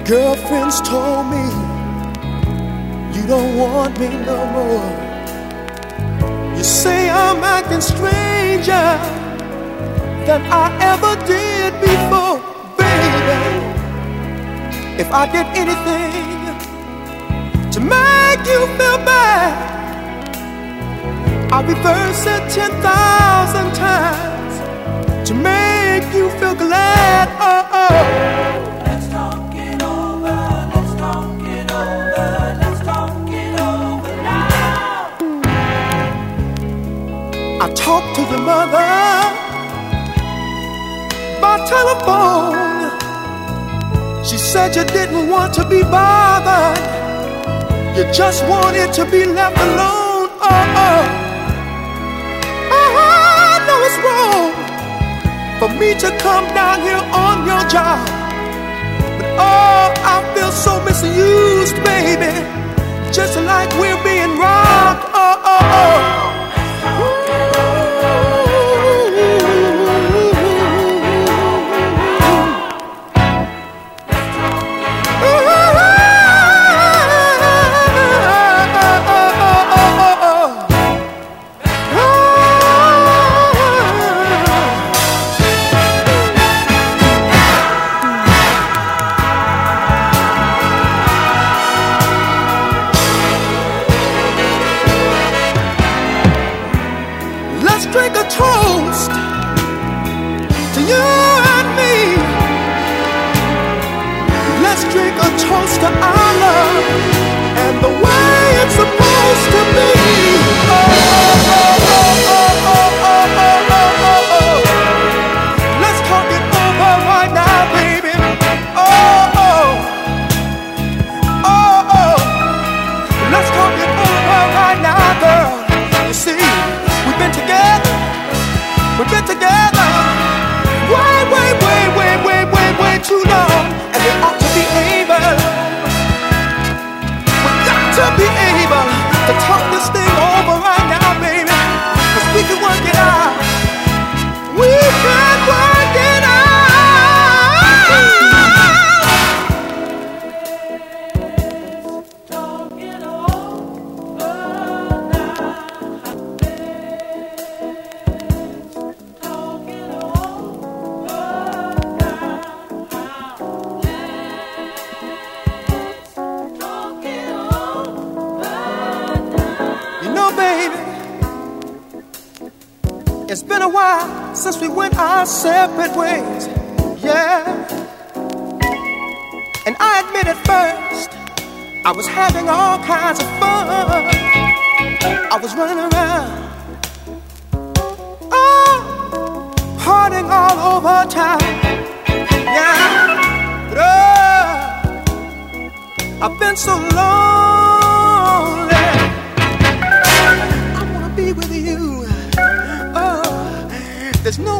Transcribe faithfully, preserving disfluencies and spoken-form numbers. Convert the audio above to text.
Girlfriends told me you don't want me no more. You say I'm acting stranger than I ever did before. Baby, if I did anything to make you feel bad, I'll reverse it ten thousand times to make you feel glad. Oh, oh. Let's talk it over, let's talk it over, let's talk it over now. I talked to your mother by telephone. She said you didn't want to be bothered, you just wanted to be left alone. Oh, oh. I know it's wrong for me to come down here on your job, but oh, I feel so misused, baby, just like we're being robbed. Oh, oh, oh. Let's drink a toast to you and me. Let's drink a toast to our love and the way it's supposed to be. Oh, oh, oh, oh, oh, oh, oh, oh, oh, oh. Let's talk it over right now, baby. Oh, oh, oh, oh. Let's talk it over right now, girl. You see, we've been together, we've been together way, way, way, way, way, way, way too long, and we ought to be able, we got to be able to talk this thing over right now, baby, cause we can work it out, we can work it out. Talk it over now. Talk it over now. Let's talk it over now. You know, baby, it's been a while since we went our separate ways, yeah. And I admit at first, I was having all kinds of fun. I was running around, oh, partying all over town, yeah. But oh, I've been so lonely. I wanna be with you. Oh, there's no